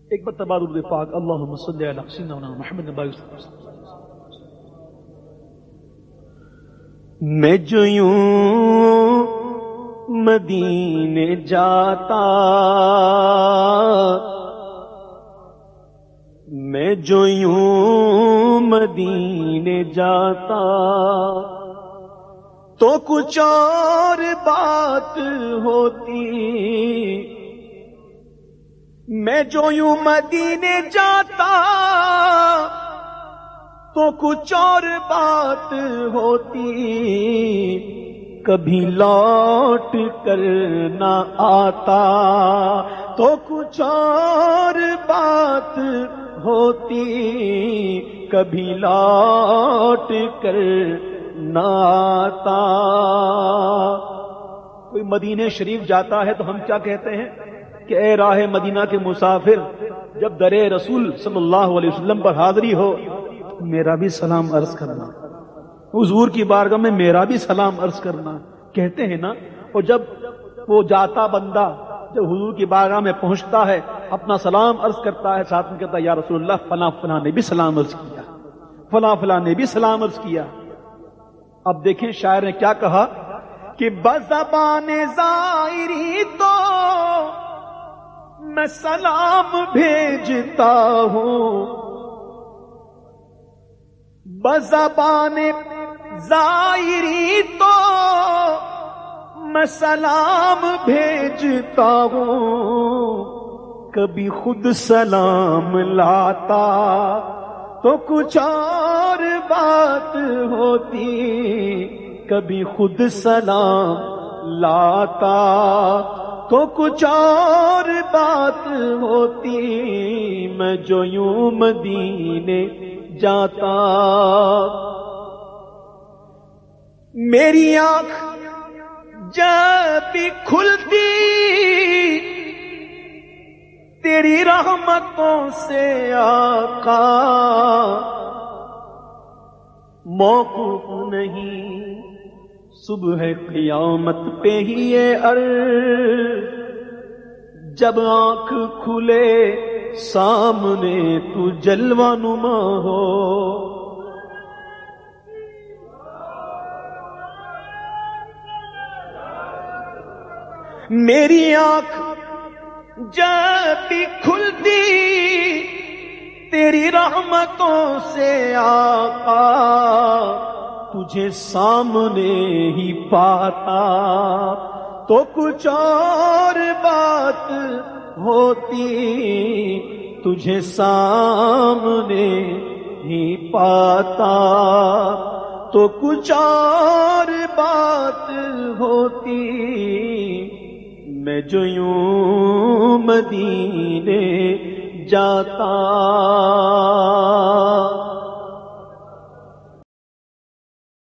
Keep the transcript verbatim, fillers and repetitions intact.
ایک مرتبہ درود پاک اللہم صلی علی سیدنا محمد وسلم۔ میں جو یوں مدینے جاتا، میں جو یوں مدینے جاتا، تو کچھ اور بات ہوتی۔ میں جو یوں مدینے جاتا تو کچھ اور بات ہوتی، کبھی لوٹ کر نہ آتا تو کچھ اور بات ہوتی، کبھی لوٹ کر نہ آتا۔ کوئی مدینہ شریف جاتا ہے تو ہم کیا کہتے ہیں کہ اے راہ مدینہ کے مسافر، جب در رسول صلی اللہ علیہ وسلم پر حاضری ہو میرا بھی سلام عرض کرنا، حضور کی بارگاہ میں میرا بھی سلام عرض کرنا کہتے ہیں نا۔ اور جب وہ جاتا بندہ جب حضور کی بارگاہ میں پہنچتا ہے اپنا سلام عرض کرتا ہے، ساتھ میں کہتا ہے یا رسول اللہ فلاں فلاں نے بھی سلام عرض کیا، فلاں فلاں نے بھی سلام عرض کیا۔ اب دیکھیں شاعر نے کیا کہا کہ بزبان زائری تو میں سلام بھیجتا ہوں، بزبان زائری تو میں سلام بھیجتا ہوں، کبھی خود سلام لاتا تو کچھ اور بات ہوتی، کبھی خود سلام لاتا تو کچھ اور بات ہوتی۔ میں جو یوں مدینے جاتا، میری آنکھ جب بھی کھلتی تیری رحمتوں سے آقا، موقوف نہیں صبح قیامت پہ ہی یہ عرض، جب آنکھ کھلے سامنے تو جلوہ نما ہو۔ میری آنکھ جب بھی کھلتی تیری رحمتوں سے آقا، تجھے سامنے ہی پاتا تو کچھ اور بات ہوتی، تجھے سامنے ہی پاتا تو کچھ اور بات ہوتی۔ میں جو یوں مدینے جاتا